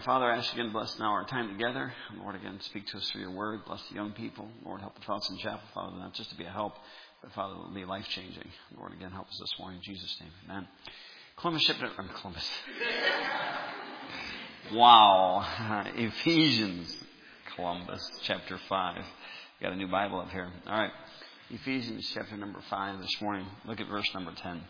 Father, I ask you again to bless now our time together. Lord, again, speak to us through your word. Bless the young people. Lord, help the thoughts in chapel, Father, not just to be a help, but Father, it will be life-changing. Lord, again, help us this morning. In Jesus' name, amen. Columbus. Wow. Ephesians, Columbus, chapter 5. Got a new Bible up here. All right. Ephesians chapter number 5 this morning. Look at verse number 10.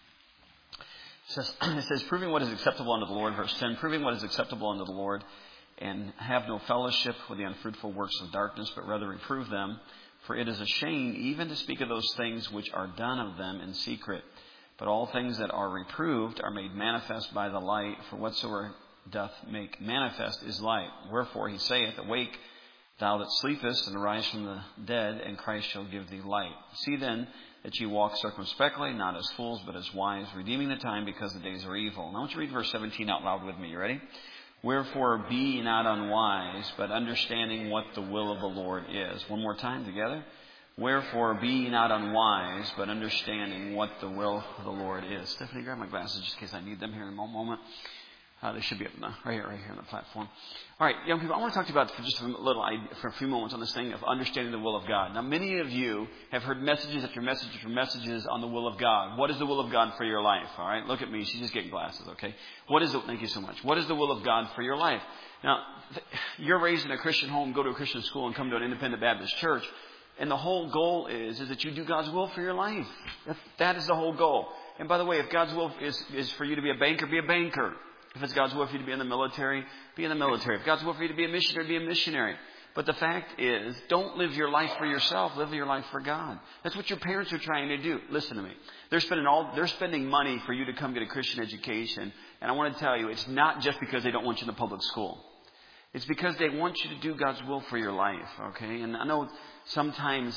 It says, proving what is acceptable unto the Lord, verse 10, proving what is acceptable unto the Lord, and have no fellowship with the unfruitful works of darkness, but rather reprove them. For it is a shame even to speak of those things which are done of them in secret. But all things that are reproved are made manifest by the light, for whatsoever doth make manifest is light. Wherefore he saith, awake, thou that sleepest, and arise from the dead, and Christ shall give thee light. See then that ye walk circumspectly, not as fools, but as wise, redeeming the time, because the days are evil. And I want you to read verse 17 out loud with me. You ready? Wherefore be ye not unwise, but understanding what the will of the Lord is. One more time together. Wherefore be ye not unwise, but understanding what the will of the Lord is. Stephanie, grab my glasses just in case I need them here in a moment. They should be up right here on the platform. All right, young people, I want to talk to you about for a few moments on this thing of understanding the will of God. Now, many of you have heard messages after messages after messages on the will of God. What is the will of God for your life? All right, look at me. She's just getting glasses, okay? Thank you so much. What is the will of God for your life? Now, you're raised in a Christian home, go to a Christian school, and come to an independent Baptist church. And the whole goal is that you do God's will for your life. That is the whole goal. And by the way, if God's will is for you to be a banker, be a banker. If it's God's will for you to be in the military, be in the military. If God's will for you to be a missionary, be a missionary. But the fact is, don't live your life for yourself. Live your life for God. That's what your parents are trying to do. Listen to me. They're spending money for you to come get a Christian education. And I want to tell you, it's not just because they don't want you in the public school. It's because they want you to do God's will for your life. Okay? And I know sometimes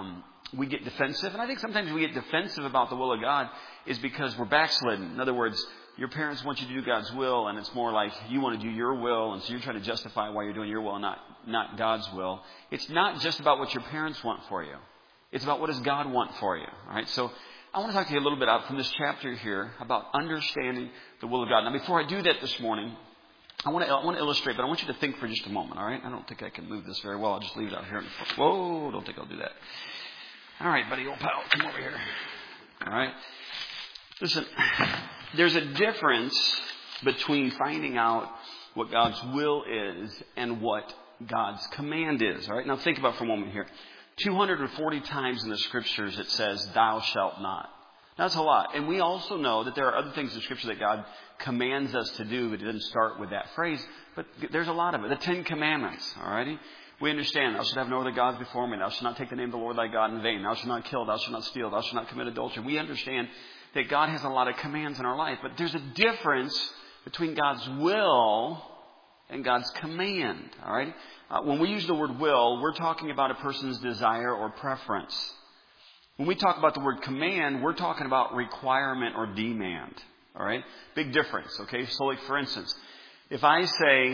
we get defensive. And I think sometimes we get defensive about the will of God is because we're backslidden. In other words, your parents want you to do God's will, and it's more like you want to do your will, and so you're trying to justify why you're doing your will and not God's will. It's not just about what your parents want for you. It's about what does God want for you. All right? So I want to talk to you a little bit out from this chapter here about understanding the will of God. Now, before I do that this morning, I want to illustrate, but I want you to think for just a moment. All right? I don't think I can move this very well. I'll just leave it out here. Whoa! Don't think I'll do that. All right, buddy, old pal, come over here. All right? Listen, there's a difference between finding out what God's will is and what God's command is. All right? Now think about it for a moment here. 240 times in the scriptures it says, thou shalt not. Now, that's a lot. And we also know that there are other things in scripture that God commands us to do, but it doesn't start with that phrase. But there's a lot of it. The 10 Commandments, all righty? We understand, thou shalt have no other gods before me. Thou shalt not take the name of the Lord thy God in vain. Thou shalt not kill. Thou shalt not steal. Thou shalt not commit adultery. We understand that God has a lot of commands in our life. But there's a difference between God's will and God's command. All right? When we use the word will, we're talking about a person's desire or preference. When we talk about the word command, we're talking about requirement or demand. All right? Big difference. Okay? So like for instance, if I say,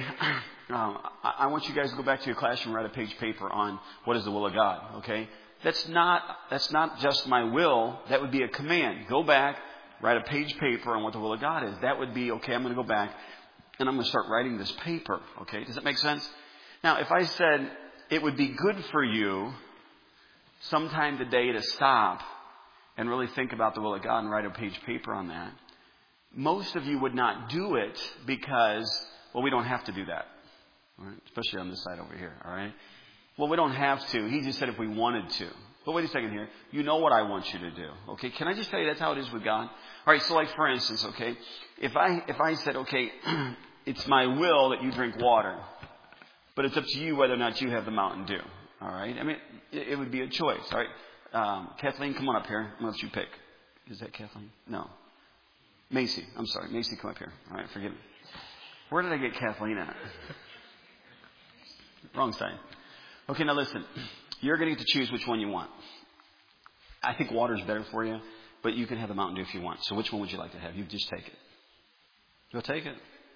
I want you guys to go back to your classroom and write a page paper on what is the will of God. Okay? That's not just my will. That would be a command. Go back, write a page paper on what the will of God is. That would be, okay, I'm going to go back and I'm going to start writing this paper. Okay, does that make sense? Now, if I said it would be good for you sometime today to stop and really think about the will of God and write a page paper on that, most of you would not do it because, well, we don't have to do that. All right? Especially on this side over here. All right. Well, we don't have to. He just said if we wanted to. But wait a second here. You know what I want you to do. Okay. Can I just tell you that's how it is with God? All right. So like for instance, okay, if I said, okay, it's my will that you drink water, but it's up to you whether or not you have the Mountain Dew. All right. I mean, it would be a choice. All right. Kathleen, come on up here. I'm going to let you pick. Is that Kathleen? No. Macy. I'm sorry. Macy, come up here. All right. Forgive me. Where did I get Kathleen at? Wrong side. Okay, now listen. You're going to get to choose which one you want. I think water's better for you, but you can have the Mountain Dew if you want. So which one would you like to have? You just take it. You'll take it.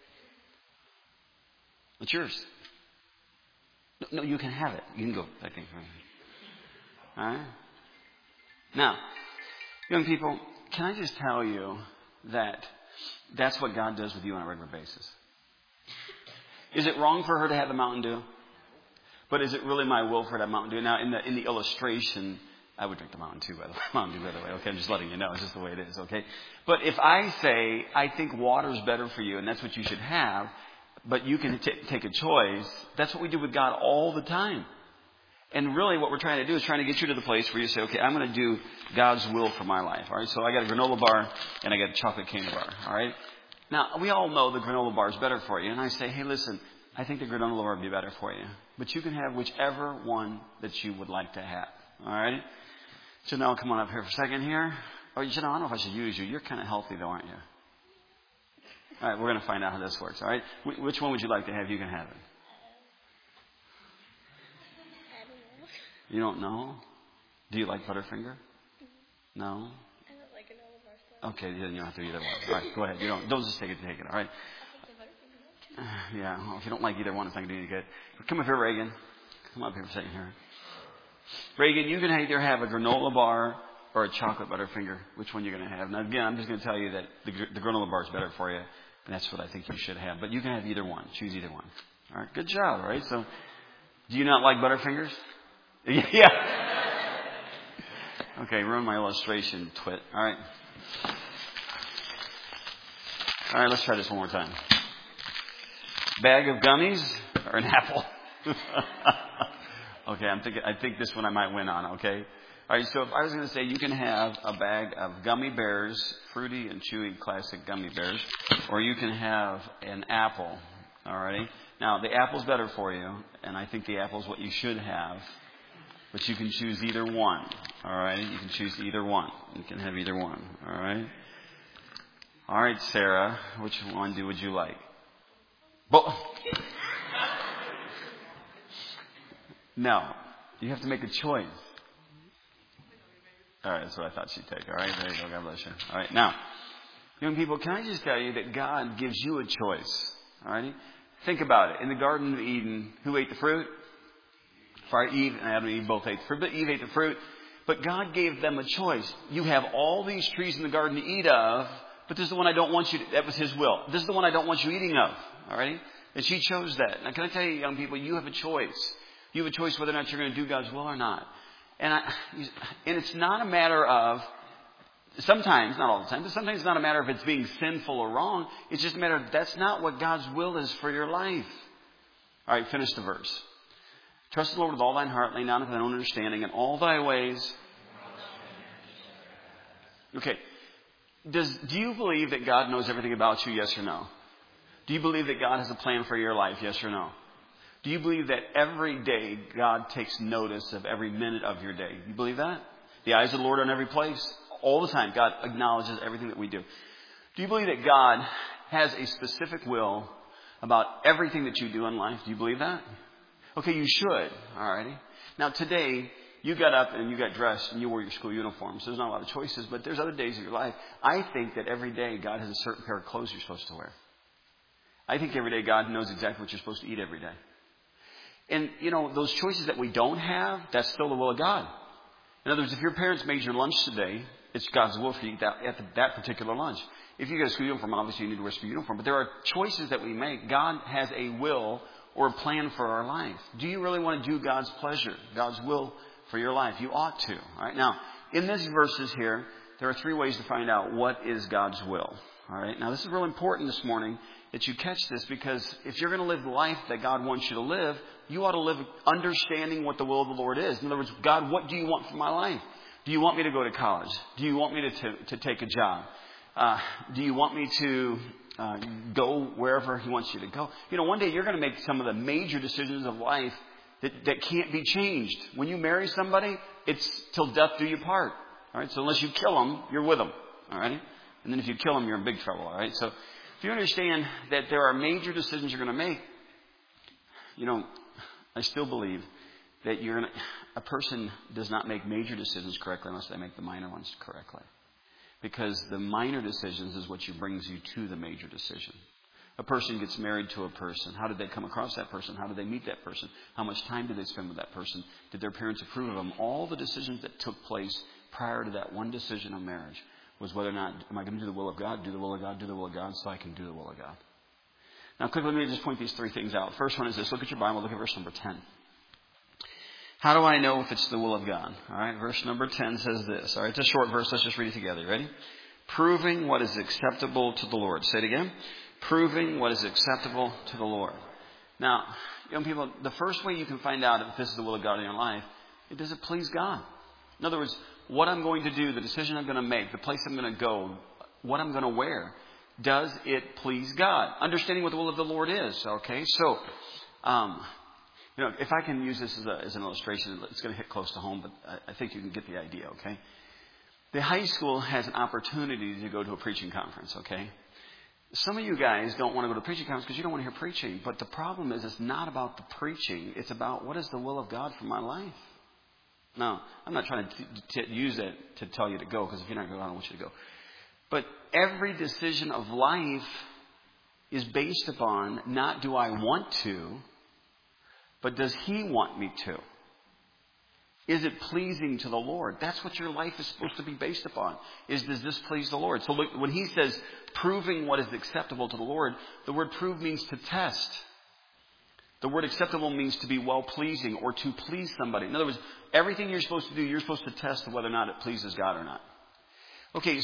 It's yours. No, you can have it. You can go. I think. All right? Now, young people, can I just tell you that that's what God does with you on a regular basis? Is it wrong for her to have the Mountain Dew? But is it really my will for her to have Mountain Dew? Now, in the illustration, I would drink the Mountain Dew, by the way. Okay, I'm just letting you know. It's just the way it is, okay? But if I say, I think water's better for you, and that's what you should have, but you can take a choice, that's what we do with God all the time. And really what we're trying to do is trying to get you to the place where you say, okay, I'm going to do God's will for my life. All right, so I got a granola bar and I got a chocolate candy bar. All right. Now, we all know the granola bar is better for you. And I say, hey, listen, I think the granola bar would be better for you. But you can have whichever one that you would like to have. All right. Janelle, come on up here for a second here. Oh, Janelle, I don't know if I should use you. You're kind of healthy though, aren't you? All right, we're going to find out how this works. All right. Which one would you like to have? You can have it. You don't know? Do you like Butterfinger? No? I don't like granola bar stuff. Okay, then you don't have to either one. All right, go ahead. Don't just take it. All right. Yeah, well, if you don't like either one, it's not going to do any good. Come up here, Reagan. Come up here for a second here. Reagan, you can either have a granola bar or a chocolate Butterfinger. Which one you're going to have? Now, again, I'm just going to tell you that the granola bar is better for you, and that's what I think you should have. But you can have either one. Choose either one. All right, good job, all right? So, do you not like Butterfingers? Yeah. Okay, ruin my illustration, twit. All right. All right, let's try this one more time. Bag of gummies or an apple? Okay, I think this one I might win on, okay? All right, so if I was going to say you can have a bag of gummy bears, fruity and chewy classic gummy bears, or you can have an apple, all right? Now, the apple's better for you, and I think the apple's what you should have. But you can choose either one. All right? You can choose either one. You can have either one. All right? All right, Sarah. Which one would you like? No. You have to make a choice. All right, that's what I thought she'd take. All right, there you go. God bless you. All right, now, young people, can I just tell you that God gives you a choice? All right? Think about it. In the Garden of Eden, who ate the fruit? Eve and Adam and Eve both ate the fruit, but Eve ate the fruit. But God gave them a choice. You have all these trees in the garden to eat of, but this is the one I don't want you to, that was His will. This is the one I don't want you eating of. All right? And she chose that. Now, can I tell you, young people, you have a choice. You have a choice whether or not you're going to do God's will or not. And it's not a matter of, sometimes, not all the time, but sometimes it's not a matter of it's being sinful or wrong. It's just a matter of that's not what God's will is for your life. All right, finish the verse. Trust the Lord with all thine heart, lean not on thine own understanding, in all thy ways. Okay. Do you believe that God knows everything about you, yes or no? Do you believe that God has a plan for your life, yes or no? Do you believe that every day God takes notice of every minute of your day? You believe that? The eyes of the Lord are in every place. All the time, God acknowledges everything that we do. Do you believe that God has a specific will about everything that you do in life? Do you believe that? Okay, you should. Alrighty. Now today, you got up and you got dressed and you wore your school uniform. So there's not a lot of choices, but there's other days of your life. I think that every day God has a certain pair of clothes you're supposed to wear. I think every day God knows exactly what you're supposed to eat every day. And, those choices that we don't have, that's still the will of God. In other words, if your parents made your lunch today, it's God's will for you to eat that particular lunch. If you get a school uniform, obviously you need to wear a school uniform. But there are choices that we make. God has a will or a plan for our life. Do you really want to do God's pleasure, God's will for your life? You ought to. All right. Now, in these verses here, there are 3 ways to find out what is God's will. All right. Now, this is real important this morning that you catch this, because if you're going to live the life that God wants you to live, you ought to live understanding what the will of the Lord is. In other words, God, what do you want for my life? Do you want me to go to college? Do you want me to take a job? Do you want me to go wherever He wants you to go? One day you're going to make some of the major decisions of life that can't be changed. When you marry somebody, it's till death do you part. All right. So unless you kill them, you're with them. All right. And then if you kill them, you're in big trouble. All right. So if you understand that there are major decisions you're going to make, I still believe that a person does not make major decisions correctly unless they make the minor ones correctly. Because the minor decisions is what brings you to the major decision. A person gets married to a person. How did they come across that person? How did they meet that person? How much time did they spend with that person? Did their parents approve of them? All the decisions that took place prior to that one decision of marriage was whether or not, am I going to do the will of God, do the will of God, do the will of God, so I can do the will of God. Now, quickly, let me just point these three things out. First one is this. Look at your Bible. Look at verse number 10. How do I know if it's the will of God? All right, verse number 10 says this. All right, it's a short verse. Let's just read it together. You ready? Proving what is acceptable to the Lord. Say it again. Proving what is acceptable to the Lord. Now, young people, the first way you can find out if this is the will of God in your life, does it please God? In other words, what I'm going to do, the decision I'm going to make, the place I'm going to go, what I'm going to wear, does it please God? Understanding what the will of the Lord is. Okay, so, if I can use this as an illustration, it's going to hit close to home, but I think you can get the idea. Okay, the high school has an opportunity to go to a preaching conference. Okay, some of you guys don't want to go to a preaching conference because you don't want to hear preaching. But the problem is, it's not about the preaching; it's about what is the will of God for my life. Now, I'm not trying to use it to tell you to go, because if you're not going, I don't want you to go. But every decision of life is based upon not do I want to, but does He want me to? Is it pleasing to the Lord? That's what your life is supposed to be based upon. Does this please the Lord? So look, when He says proving what is acceptable to the Lord, the word prove means to test. The word acceptable means to be well-pleasing or to please somebody. In other words, everything you're supposed to do, you're supposed to test whether or not it pleases God or not. Okay.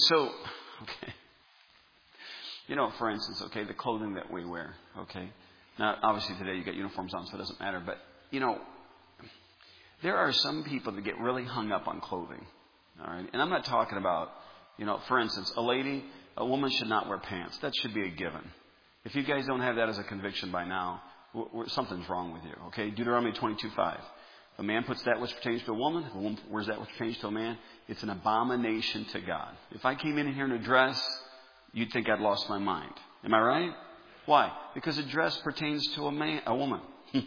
For instance, the clothing that we wear, Now, obviously today you got uniforms on, so it doesn't matter. But, there are some people that get really hung up on clothing. All right. And I'm not talking about, for instance, a woman should not wear pants. That should be a given. If you guys don't have that as a conviction by now, something's wrong with you. Okay. Deuteronomy 22:5. A man puts that which pertains to a woman. If a woman wears that which pertains to a man, it's an abomination to God. If I came in here in a dress, you'd think I'd lost my mind. Am I right? Why? Because a dress pertains to a woman.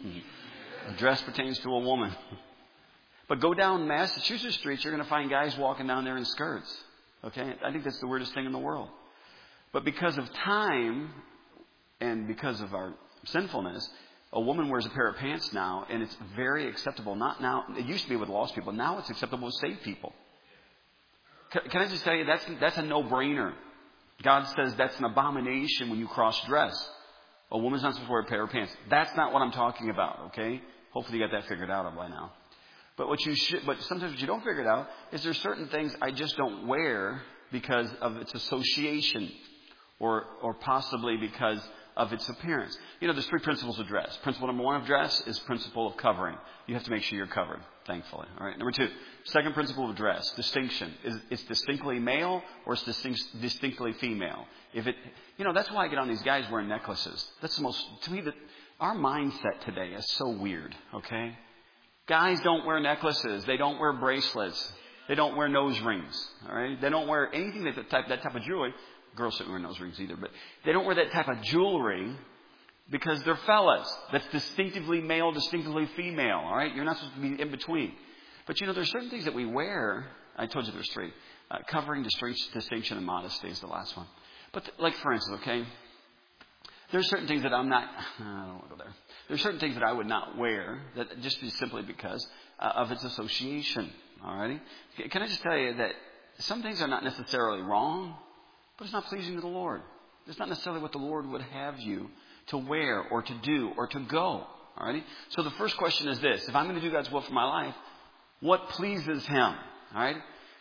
A dress pertains to a woman. But go down Massachusetts streets, you're going to find guys walking down there in skirts. Okay? I think that's the weirdest thing in the world. But because of time and because of our sinfulness, a woman wears a pair of pants now, and it's very acceptable. Not now. It used to be with lost people. Now it's acceptable to saved people. Can I just tell you, that's a no-brainer. God says that's an abomination when you cross-dress. A woman's not supposed to wear a pair of pants. That's not what I'm talking about, okay? Hopefully you got that figured out by now. But but sometimes what you don't figure it out is there's certain things I just don't wear because of its association or possibly because of its appearance. There's three principles of dress. Principle number 1 of dress is principle of covering. You have to make sure you're covered, thankfully. All right. Number 2, second principle of dress, distinction. It's distinctly male or it's distinctly female. That's why I get on these guys wearing necklaces. That's to me, our mindset today is so weird, okay? Guys don't wear necklaces. They don't wear bracelets. They don't wear nose rings, all right? They don't wear anything that type of jewelry. Girls shouldn't wear nose rings either, but they don't wear that type of jewelry because they're fellas. That's distinctively male, distinctively female, all right? You're not supposed to be in between. But, there's certain things that we wear. I told you there's 3. Covering, distinction, and modesty is the last one. But, for instance, okay, there's certain things that I don't want to go there. There's certain things that I would not wear that just simply because of its association, all righty? Can I just tell you that some things are not necessarily wrong, but it's not pleasing to the Lord. It's not necessarily what the Lord would have you to wear or to do or to go. All righty? So the first question is this. If I'm going to do God's will for my life, what pleases Him? All right?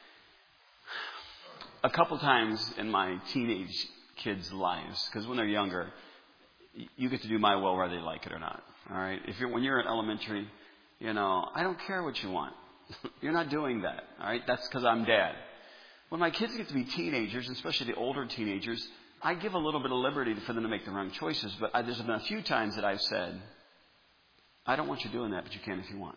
A couple times in my teenage kids' lives, because when they're younger, you get to do my will whether they like it or not. All right? When you're in elementary, I don't care what you want. You're not doing that. All right? That's because I'm dad. When my kids get to be teenagers, especially the older teenagers, I give a little bit of liberty for them to make their own choices. But there's been a few times that I've said, I don't want you doing that, but you can if you want.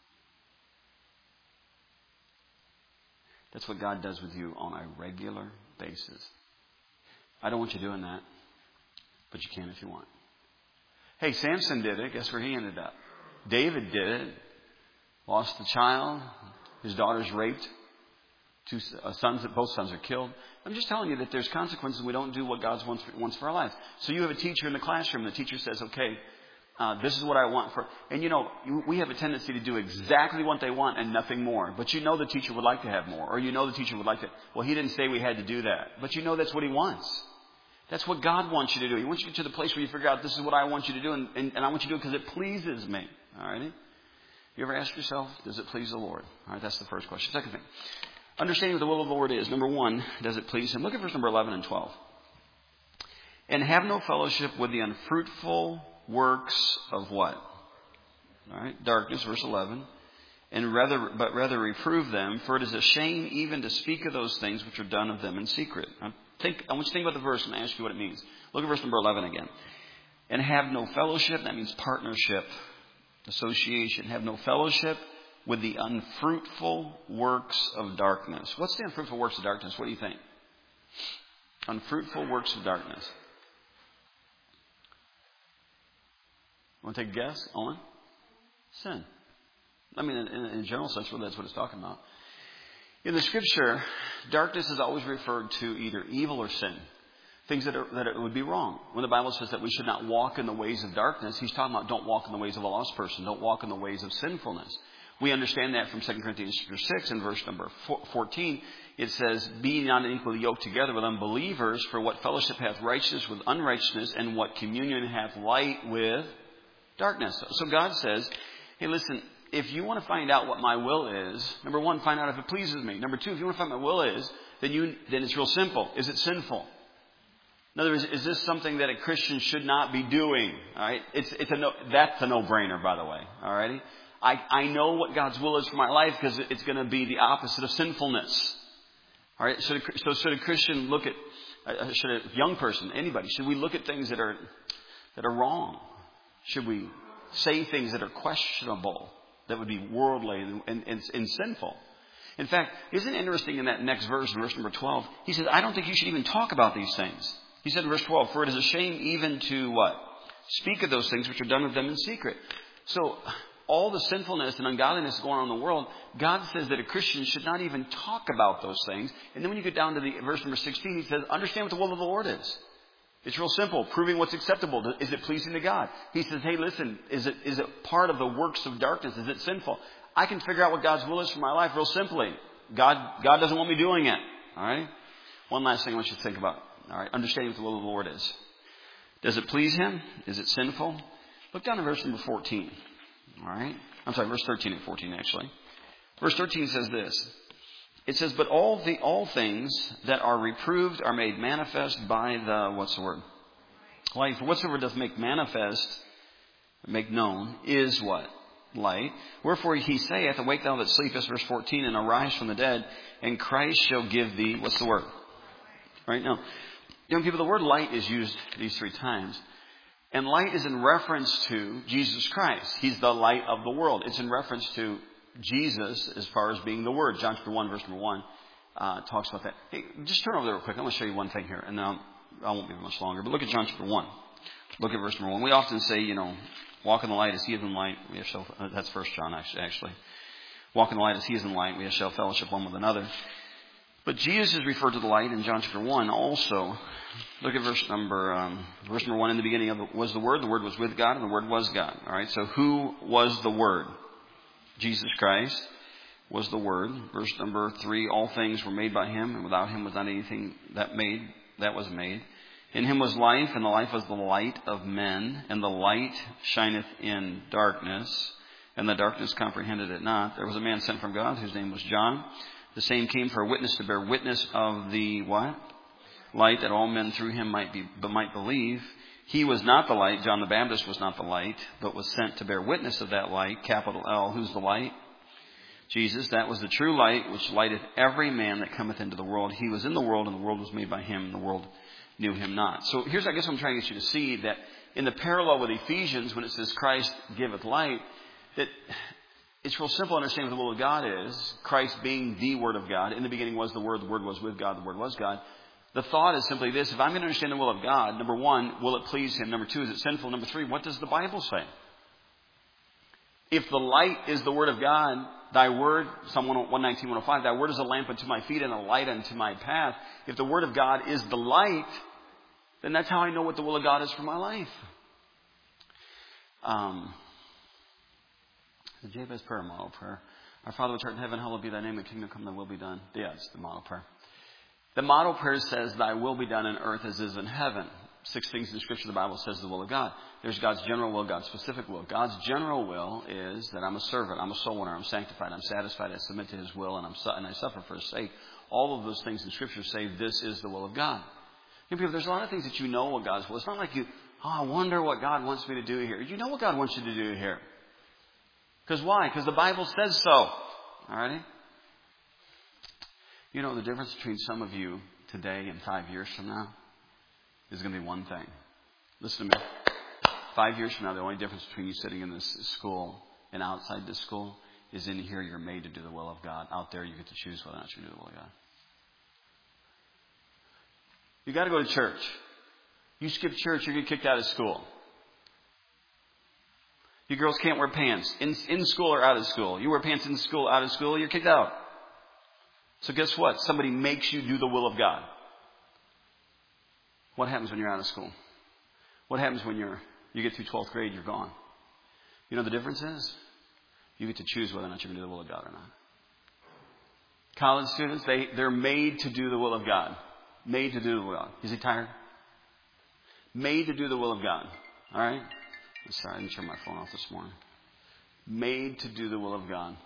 That's what God does with you on a regular basis. I don't want you doing that, but you can if you want. Hey, Samson did it. Guess where he ended up? David did it. Lost the child. His daughter's raped. Both sons are killed. I'm just telling you that there's consequences when we don't do what God wants for our life. So you have a teacher in the classroom. The teacher says, okay, this is what I want for... And we have a tendency to do exactly what they want and nothing more. But the teacher would like to have more. Or the teacher would like to... Well, he didn't say we had to do that. But that's what he wants. That's what God wants you to do. He wants you to get to the place where you figure out this is what I want you to do, and I want you to do it because it pleases me. All right? You ever ask yourself, does it please the Lord? All right, that's the first question. Second thing, understanding what the will of the Lord is. Number one, does it please Him? Look at verse number 11 and 12. And have no fellowship with the unfruitful works of what? All right, darkness, verse 11. But rather reprove them, for it is a shame even to speak of those things which are done of them in secret. I want you to think about the verse and ask you what it means. Look at verse number 11 again. And have no fellowship, that means partnership, association. Have no fellowship with the unfruitful works of darkness. What's the unfruitful works of darkness? What do you think? Unfruitful works of darkness. Want to take a guess, Owen? Sin. I mean, in a general sense, that's what it's talking about. In the Scripture, darkness is always referred to either evil or sin. Things that would be wrong. When the Bible says that we should not walk in the ways of darkness, He's talking about don't walk in the ways of a lost person. Don't walk in the ways of sinfulness. We understand that from 2 Corinthians chapter 6 and verse number 14. It says, be not unequally yoked together with unbelievers, for what fellowship hath righteousness with unrighteousness, and what communion hath light with darkness. So God says, hey, listen, if you want to find out what my will is, number one, find out if it pleases me. Number two, if you want to find out what my will is, then it's real simple. Is it sinful? In other words, is this something that a Christian should not be doing? All right, that's a no-brainer, by the way. All righty, I know what God's will is for my life because it's going to be the opposite of sinfulness. All right, should a Christian look at, should a young person, anybody, should we look at things that are wrong? Should we say things that are questionable, that would be worldly and sinful? In fact, isn't it interesting in that next verse, in verse number 12, he says, I don't think you should even talk about these things. He said in verse 12, for it is a shame even to what? Speak of those things which are done of them in secret. So all the sinfulness and ungodliness going on in the world, God says that a Christian should not even talk about those things. And then when you get down to the verse number 16, he says, understand what the will of the Lord is. It's real simple, proving what's acceptable. Is it pleasing to God? He says, hey, listen, is it part of the works of darkness? Is it sinful? I can figure out what God's will is for my life real simply. God doesn't want me doing it. All right? One last thing I want you to think about. All right, understanding what the will of the Lord is. Does it please Him? Is it sinful? Look down at verse number 14. All right? I'm sorry, verse 13 and 14 actually. Verse 13 says this. It says, but all things that are reproved are made manifest by the, what's the word? Light. For whatsoever doth make manifest, make known, is what? Light. Wherefore he saith, awake thou that sleepest, verse 14, and arise from the dead, and Christ shall give thee, what's the word? Right now, young people, the word light is used these three times. And light is in reference to Jesus Christ. He's the light of the world. It's in reference to Jesus as far as being the Word. John chapter 1, verse number 1 talks about that. Hey, just turn over there real quick. I want to show you one thing here, and I won't be much longer. But look at John chapter 1. Look at verse number 1. We often say, walk in the light as He is in the light. That's 1 John, actually. Walk in the light as He is in the light. We shall fellowship one with another. But Jesus is referred to the light in John chapter 1 also. Look at verse number 1. In the beginning was the Word was with God, and the Word was God. All right, so who was the Word? Jesus Christ was the Word. Verse number 3, all things were made by Him, and without Him was not anything that was made. In Him was life, and the life was the light of men, and the light shineth in darkness, and the darkness comprehended it not. There was a man sent from God, whose name was John. The same came for a witness to bear witness of the what? Light, that all men through him might believe. He was not the light. John the Baptist was not the light, but was sent to bear witness of that light. Capital L. Who's the light? Jesus. That was the true light, which lighteth every man that cometh into the world. He was in the world, and the world was made by Him, and the world knew Him not. So here's, I guess, what I'm trying to get you to see, that in the parallel with Ephesians, when it says Christ giveth light, that it's real simple to understand what the will of God is. Christ being the Word of God. In the beginning was the Word was with God, the Word was God. The thought is simply this: if I'm going to understand the will of God, number one, will it please Him? Number two, is it sinful? Number three, what does the Bible say? If the light is the Word of God, Thy Word, Psalm 119, 105, Thy Word is a lamp unto my feet and a light unto my path. If the Word of God is the light, then that's how I know what the will of God is for my life. The Jabez prayer, model prayer. Our Father which art in heaven, hallowed be Thy name. Thy kingdom come, Thy will be done. Yeah, it's the model prayer. The model prayer says, thy will be done on earth as is in heaven. 6 things in Scripture the Bible says the will of God. There's God's general will, God's specific will. God's general will is that I'm a servant, I'm a soul winner, I'm sanctified, I'm satisfied, I submit to His will, and I suffer for His sake. All of those things in Scripture say this is the will of God. You know, people, there's a lot of things that you know what God's will. It's not like I wonder what God wants me to do here. You know what God wants you to do here. Because why? Because the Bible says so. All righty? You know, the difference between some of you today and 5 years from now is going to be one thing. Listen to me. 5 years from now, the only difference between you sitting in this school and outside this school is in here you're made to do the will of God. Out there you get to choose whether or not you do the will of God. You got to go to church. You skip church, you get kicked out of school. You girls can't wear pants in school or out of school. You wear pants in school, out of school, you're kicked out. So guess what? Somebody makes you do the will of God. What happens when you're out of school? What happens when you get through 12th grade and you're gone? You know the difference is? You get to choose whether or not you're going to do the will of God or not. College students, they're made to do the will of God. Made to do the will of God. Is he tired? Made to do the will of God. All right? I'm sorry, I didn't turn my phone off this morning. Made to do the will of God.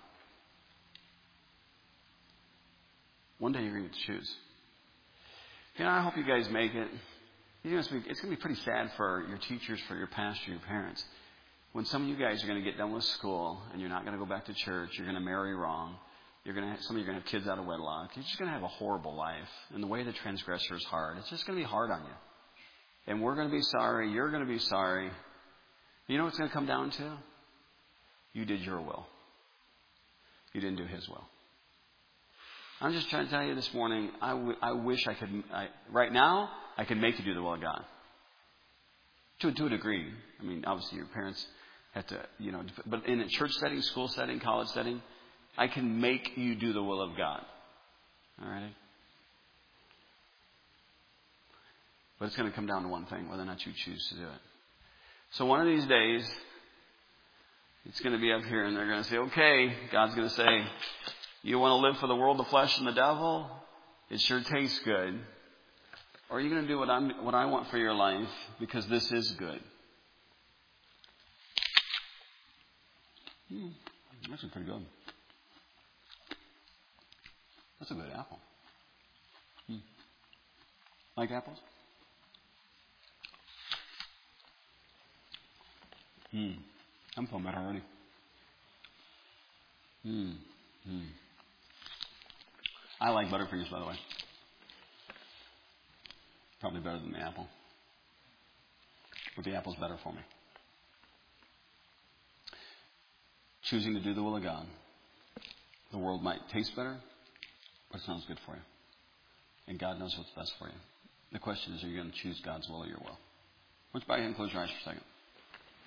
One day you're going to choose. You know, I hope you guys make it. It's going to be pretty sad for your teachers, for your pastor, your parents. When some of you guys are going to get done with school and you're not going to go back to church, you're going to marry wrong. Some of you are going to have kids out of wedlock. You're just going to have a horrible life. And the way the transgressor is hard. It's just going to be hard on you. And we're going to be sorry. You're going to be sorry. You know what it's going to come down to? You did your will. You didn't do His will. I'm just trying to tell you this morning, I wish I could, right now, I can make you do the will of God. To a degree. I mean, obviously your parents have to, but in a church setting, school setting, college setting, I can make you do the will of God. All right? But it's going to come down to one thing, whether or not you choose to do it. So one of these days, it's going to be up here and they're going to say, okay, God's going to say, you want to live for the world, the flesh, and the devil? It sure tastes good. Or are you going to do what I want for your life because this is good? That's pretty good. That's a good apple. Like apples? I'm feeling better already. I like Butterfingers, by the way. Probably better than the apple. But the apple's better for me. Choosing to do the will of God. The world might taste better, but it sounds good for you. And God knows what's best for you. The question is, are you going to choose God's will or your will? Let's bow your head and close your eyes for a second.